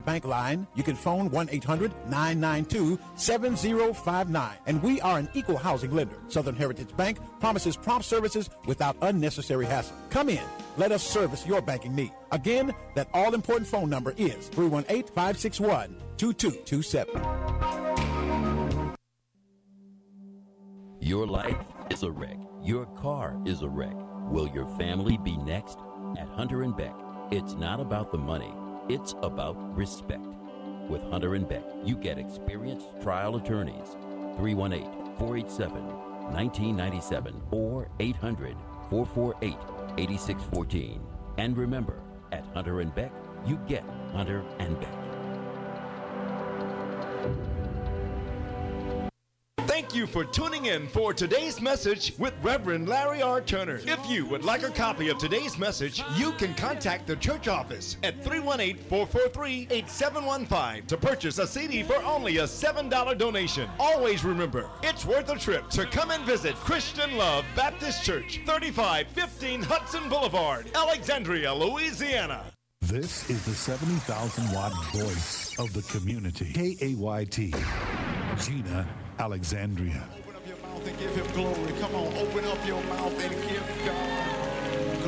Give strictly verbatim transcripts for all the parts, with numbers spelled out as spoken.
Bank line, you can phone one eight hundred nine nine two seven zero five nine. And we are an equal housing lender. Southern Heritage Bank promises prompt services without unnecessary hassle. Come in. Let us service your banking need. Again, that all-important phone number is three one eight, five six one, two two two seven. Your life is a wreck. Your car is a wreck. Will your family be next? At Hunter and Beck, it's not about the money. It's about respect. With Hunter and Beck, you get experienced trial attorneys. three one eight, four eight seven, one nine nine seven or eight hundred, four four eight, eight six one four. And remember, at Hunter and Beck, you get Hunter and Beck. Thank you for tuning in for today's message with Reverend Larry R. Turner. If you would like a copy of today's message, you can contact the church office at three one eight, four four three, eight seven one five to purchase a C D for only a seven dollar donation. Always remember, it's worth a trip to come and visit Christian Love Baptist Church, thirty-five fifteen Hudson Boulevard, Alexandria, Louisiana. This is the seventy thousand watt voice of the community. K A Y T, Gina Alexandria. Open up your mouth and give him glory. Come on, open up your mouth and give God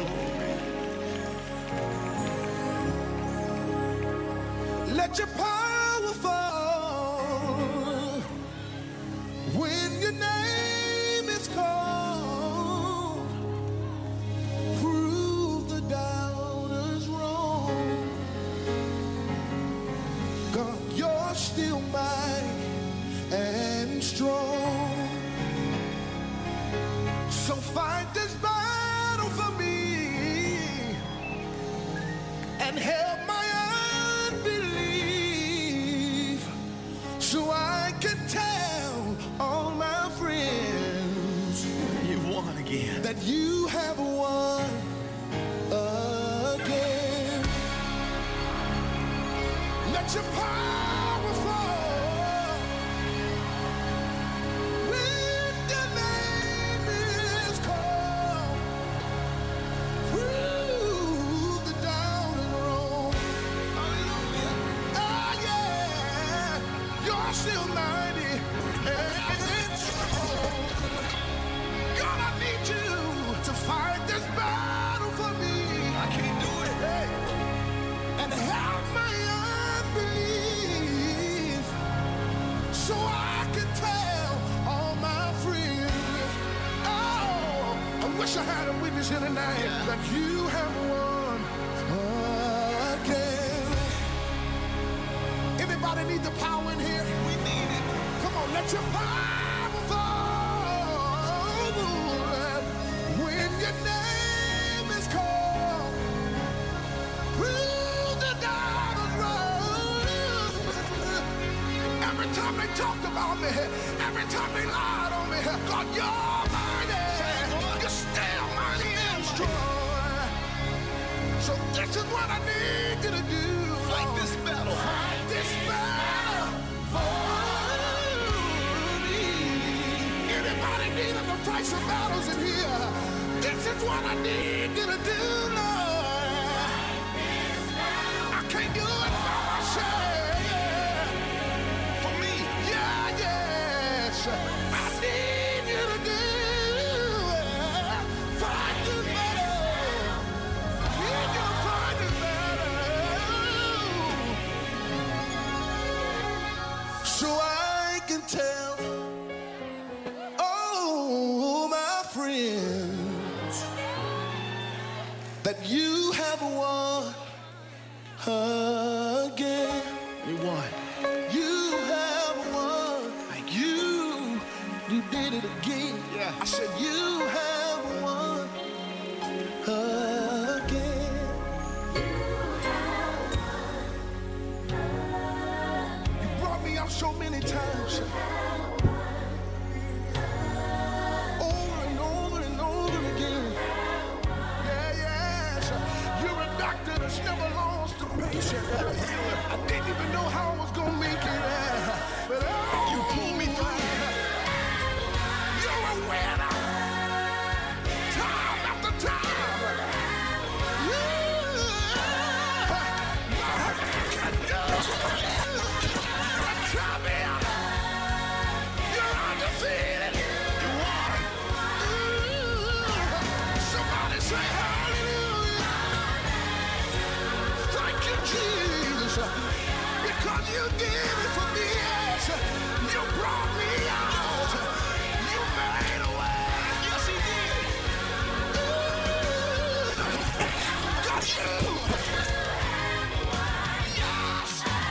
glory. Let your power fall when your name is called. Prove the doubters wrong. God, you're still mighty and strong. So fight this battle for me and help my unbelief so I can tell all my friends you've won again, that you have won again. Let your power fall still mighty and strong. God, I need you to fight this battle for me. I can't do it. Hey. And help my unbelief so I can tell all my friends. Oh, I wish I had a witness here tonight, yeah, that you have won again. Anybody need the power in here? We need it. Come on, let your power fall when your name is called. Through the dark road. Every time they talked about me, every time they lied on me, God, you're mighty. You're still mighty and strong. So this is what I need you to do. Fight this battle. Fight this battle for me. Anybody needing to fight some battles in here? This is what I need you to do, Lord. I can't do it by myself. For me, yeah, yes. I need you to do it. Fight this battle. Need you to fight this battle. So I can tell all my friends that you have won again. You won. You have won. Like you, you did it again. Yeah. I said you have won again. You brought me out so many times. Over and over and over again. Yeah, yes. You're a doctor that's never lost a patient. I didn't even know how I was gonna make it. But oh, you pulled me through. You're a winner. Time after time. Yeah. did it for me. Yes. You brought me out. You made a way. Yes, he did. Got you. Yes.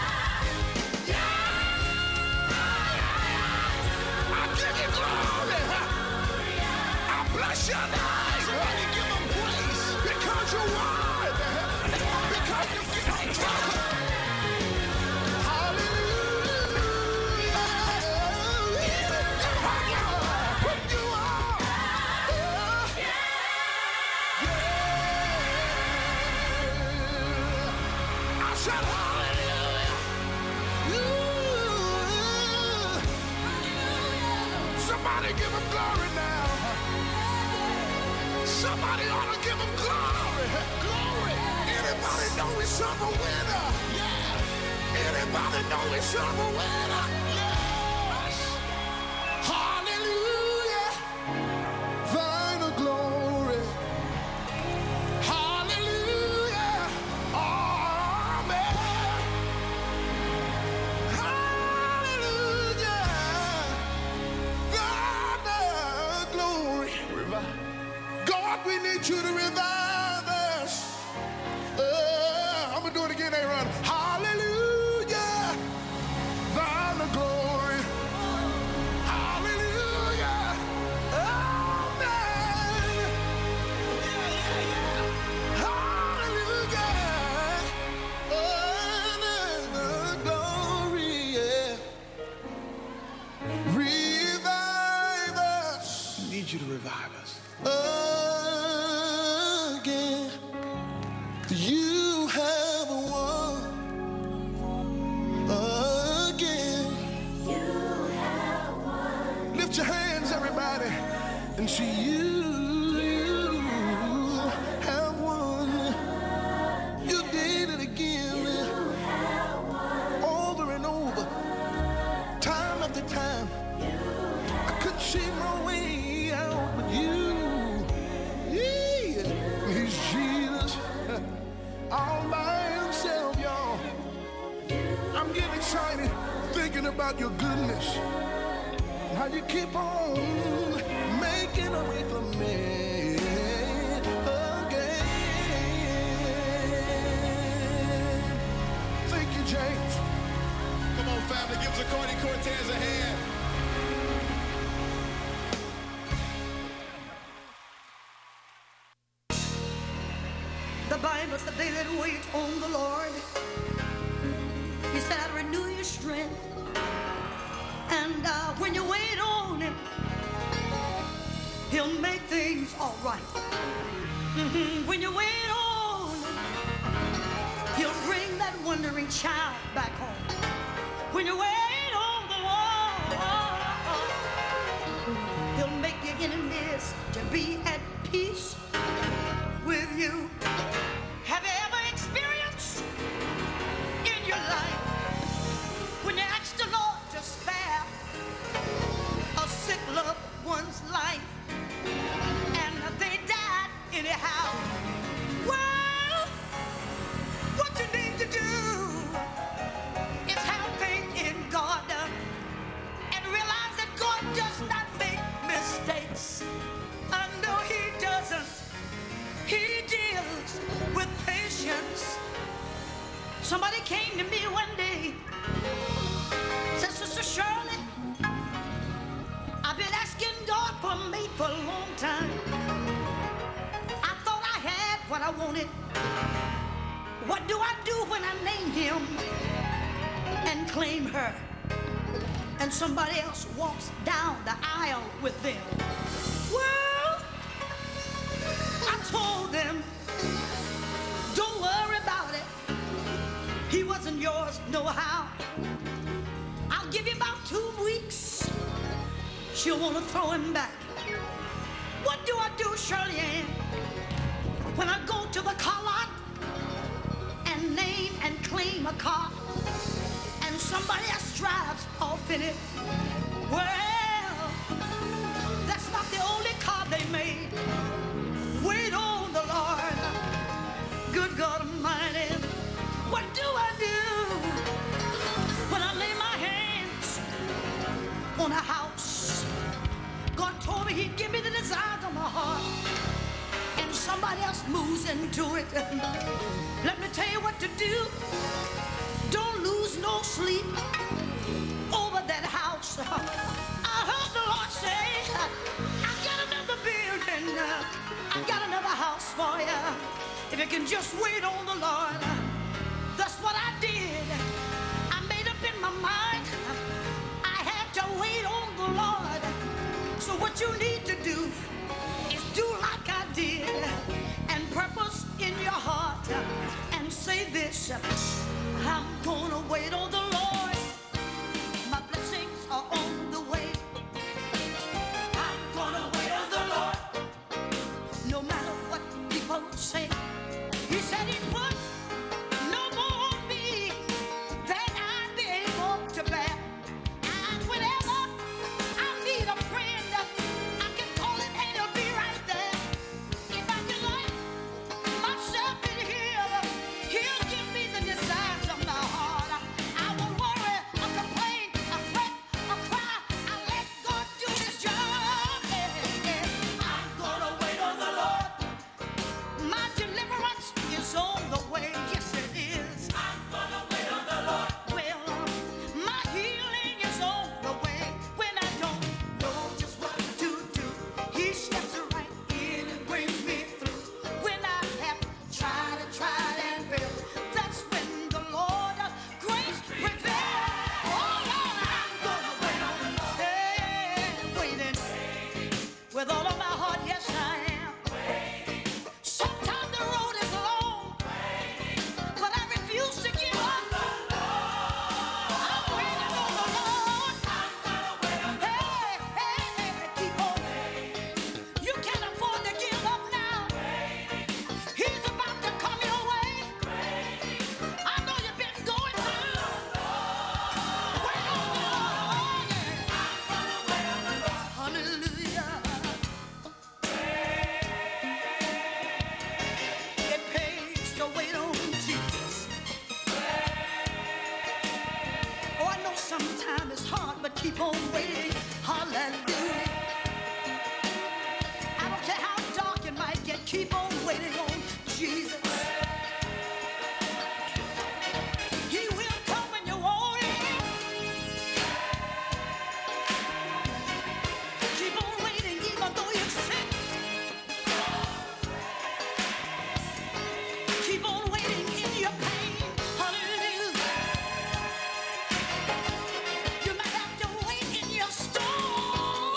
Yeah. I give you glory. I bless your name. Somebody give him praise because you're worthy. Because you give him praise. Somebody give him glory now. Somebody ought to give him glory. Glory. Anybody know he's some a winner? Yeah. Anybody know he's some a winner? Yes. Hallelujah. Thine the glory. Hallelujah. Amen. Hallelujah. God, we need you to revive us. Uh, I'm gonna do it again, Aaron. Hallelujah, thine the glory. Hallelujah, amen. Hallelujah, thine the glory. Yeah. Revive us. We need you to revive us. Again, you have won. Again, you have won. Lift your hands, everybody, and see you, you have won. You did it again, you have won. Over and over, time after time. I couldn't see my way out, but you. He's Jesus all by himself, y'all. I'm getting excited thinking about your goodness, how you keep on making a way for me again. Thank you, James. Come on, family, give Zacardi Cortez a hand. The Bible said they that wait on the Lord, he said, I'll renew your strength. And uh, when you wait on him, he'll make things all right. Mm-hmm. When you wait on him, he'll bring that wandering child back home. When you wait on the Lord, he'll make your enemies to be at peace with you. Have you ever experienced in your life when you asked the Lord to spare a sick loved one's life and they died anyhow? Well, what you need to do is have faith in God and realize that God does not make mistakes. I know he doesn't. He deals with patience. Somebody came to me one day, said, Sister Shirley, I've been asking God for a mate for a long time. I thought I had what I wanted. What do I do when I name him and claim her, and somebody else walks down the aisle with them? Well, I told them, don't worry about it. He wasn't yours, no how. I'll give you about two weeks. She'll want to throw him back. What do I do, Shirley Ann, when I go to the car lot and name and claim a car and somebody else drives off in it? Well, that's not the only car they made. Wait on the Lord. Good God Almighty, what do I do when into it. Let me tell you what to do. Don't lose no sleep over that house. I heard the Lord say, I got another building. I got another house for you. If you can just wait on the Lord. That's what I did. I made up in my mind. I had to wait on the Lord. So what you need to do is do like I did and purpose in your heart and say this: I'm gonna wait on the Lord. My blessings are on the way. I'm gonna wait on the Lord. No matter what people say. He said he put no more on me than I'd be able to bear. And whenever I need a friend, I can call him and he'll be right there. If I can let myself in here, he'll give me the desires of my heart. I won't worry, I complain, I fret, I cry. I let God do his job. Yeah, yeah. I'm gonna wait on the Lord. My deliverance is on the way. Yes, it is. I'm gonna wait on the Lord. Well, my healing is on the way. When I don't know just what to do, he steps right in and brings me through. When I have tried and tried and failed, that's when the Lord of grace prevails. Oh Lord, I'm gonna wait on the Lord. Hey, waiting with all of my heart. Yes, I am. Sometimes the road is long, but I refuse to give up. I'm waiting on the Lord. Hey, hey, hey, keep on. You can't afford to give up now. He's about to come your way. I know you've been going through. Wait on the Lord. Hallelujah. It pays to wait on Jesus. Oh, I know sometimes it's hard, but keep on waiting. Hallelujah. I don't care how dark it might get, keep on waiting on Jesus. He will come when you want him. Keep on waiting even though you're sick. Keep on waiting in your pain. Hallelujah. You might have to wait in your storm.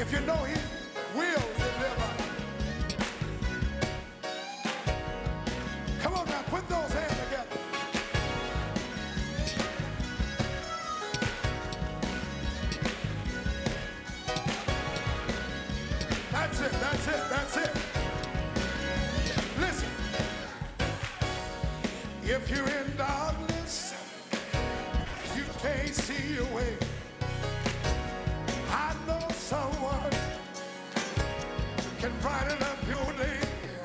If you know he will deliver. Come on now, put those hands together. That's it, that's it, that's it. Listen. If you're in darkness, you can't see your way. I know someone can brighten up your day.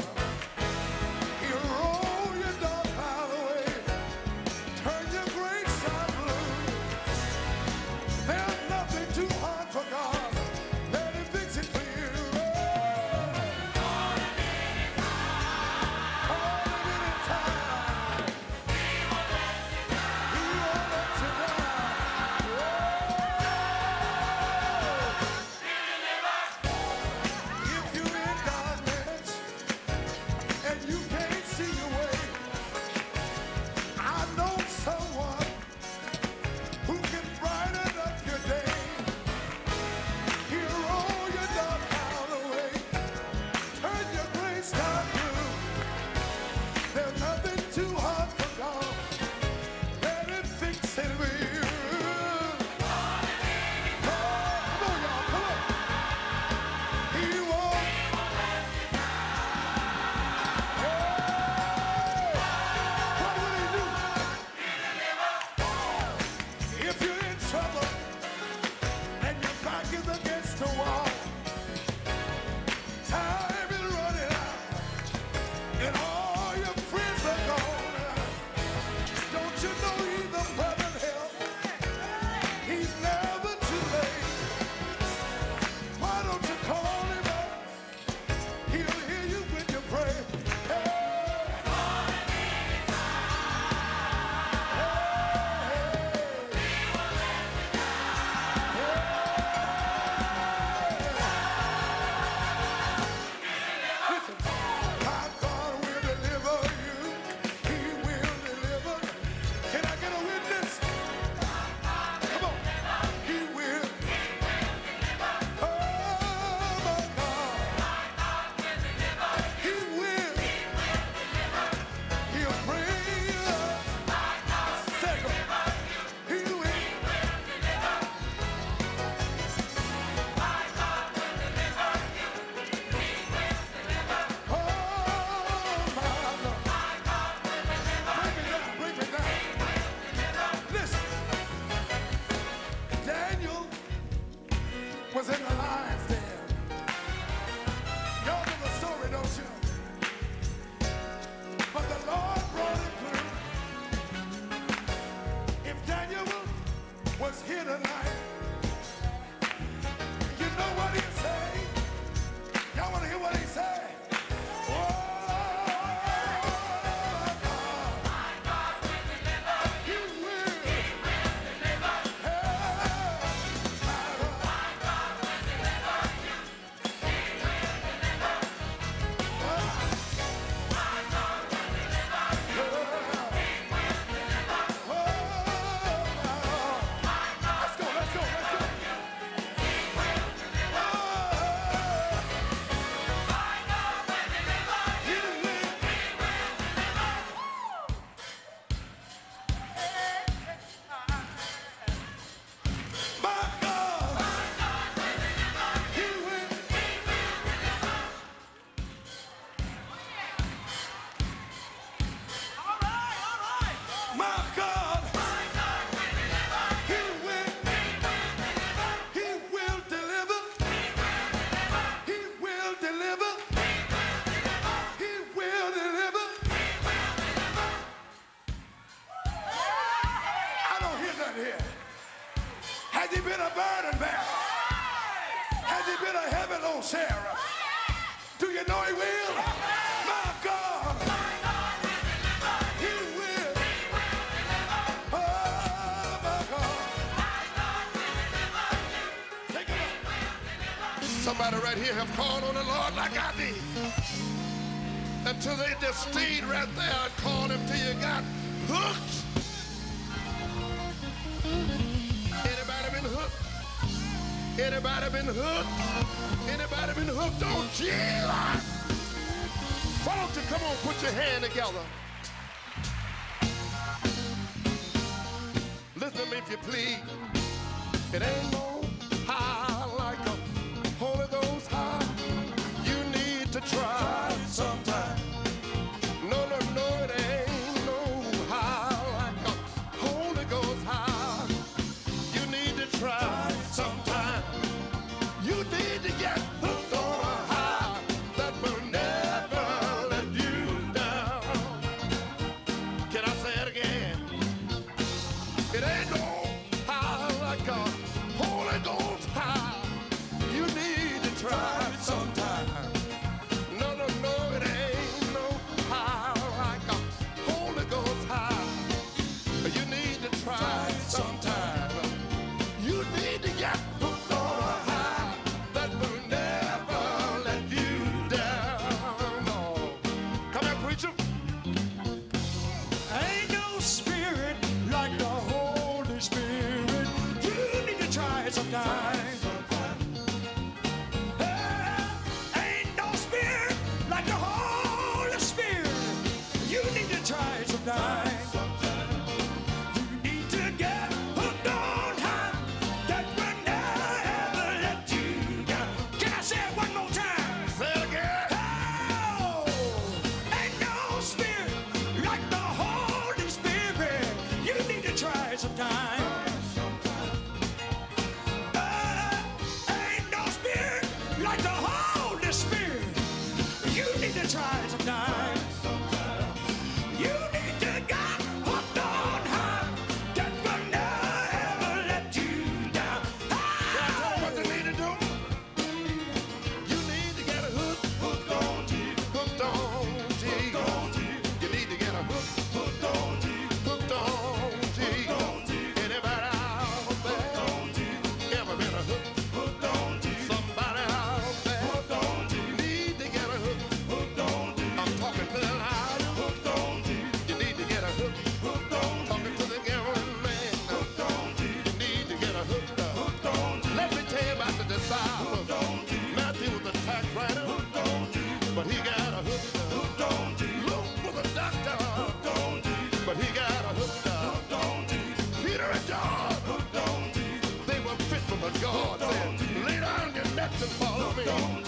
He'll roll your dark cloud away, turn your gray sky blue. There's nothing too hard for God. Let him fix it for you. Call him anytime. Call him anytime. He won't let you down. He won't let you down. If you're in darkness and you can't see your way, I know someone who can brighten up your day. He'll roll your dark cloud away, turn your gray sky blue. There's nothing too hard for God. Let him fix it for you. Come on, y'all, come on. He won't. What will he do? If you're in trouble and your back is against the wall, time is running out, and all your friends are gone. Don't you know he's the present help? He's never too late. Why don't you call him up? He'll hear you when you pray. Hey. Listen, my God will deliver you. He will deliver. Can I get a witness? Come on. He will. Oh, my God. He will. He'll bring you up. Second. He will. Oh, my God. Break it down, break it down. Listen. Daniel was in the lion's den. Y'all know the story, don't you? But the Lord brought him through. If Daniel was here tonight, you know what he say? Y'all want to hear what he say? Oh, my God. He will. Hey, my Let's go, let's go, let's go. Sarah. Do you know he will? My God. He will. Oh, my God. Take it up. Somebody right here have called on the Lord like I did. Until they just stayed right there and called him till you got hooked. Anybody been hooked? Anybody been hooked? Anybody been hooked on Jesus? Why don't you come on, put your hand together. Listen to me if you please. It ain't no high like a Holy Ghost high. You need to try sometime. No, no, no, it ain't no high like a Holy Ghost high. You need to try sometime. You need to get hooked on a high that will never let you down. Can I say it again? It ain't no high like a Holy Ghost high. You need to try it sometime. No, no, no, it ain't no high like a Holy Ghost high. You need to try it sometime. You need to get hooked on a high that will never let you down. No. Come here, preacher. Ain't no spirit like the Holy Spirit. You need to try it sometime. Hey, ain't no spirit like the Holy Spirit. You need to try it sometime. You need to get hooked on high that will never let you down. Can I say it one more time? Say it again. Oh, ain't no spirit like the Holy Spirit. You need to try it sometime. Uh, ain't no spirit like the Holy Spirit. You need to try it sometime. You need to get hooked on high that will never let you down. That's what you need to do. You need to get a hook, hooked on Jesus, hooked on Jesus. You need to get a hook, hooked on Jesus, hooked on Jesus. Anybody out there ever been a hook, hooked on Jesus? Somebody out there hooked on Jesus. Need to get a hook, hooked on Jesus. I'm talking to the liar, hooked on Jesus. You need to get a hook, hooked on Jesus. Talking to the gambling man, hooked on Jesus. You need to get a hook, hooked on Jesus. Let me tell you about the disciples. Matthew was a tax writer, hooked on Jesus. But he got a hook, hooked on Jesus. Luke was a doctor, hooked on Jesus. But he got a hook, hooked on Jesus. Peter and John, hooked on Jesus. They were fit for what God said. Lay down your nets and follow me.